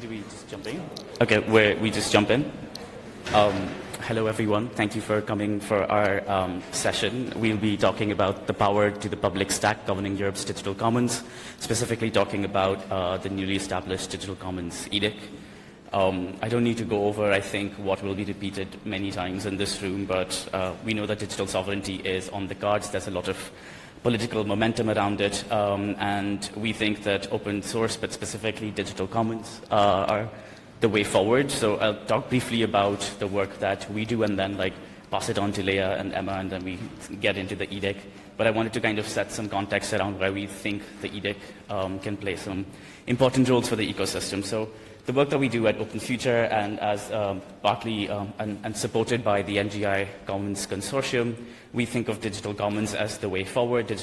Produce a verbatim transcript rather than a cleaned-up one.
do we just jump in? Okay, where we just jump in. Um, hello, everyone. Thank you for coming for our um, session. We'll be talking about the power to the public stack governing Europe's digital commons, specifically talking about uh, the newly established Digital Commons Edict. Um, I don't need to go over, I think, what will be repeated many times in this room, but uh, we know that digital sovereignty is on the cards. There's a lot of political momentum around it, um, and we think that open source, but specifically digital commons, uh, are the way forward. So I'll talk briefly about the work that we do and then like pass it on to Leah and Emma, and then we get into the edict. But I wanted to kind of set some context around where we think the edict um, can play some important roles for the ecosystem. So the work that we do at Open Future, and as um, partly um, and, and supported by the N G I Commons Consortium, we think of digital commons as the way forward. Digital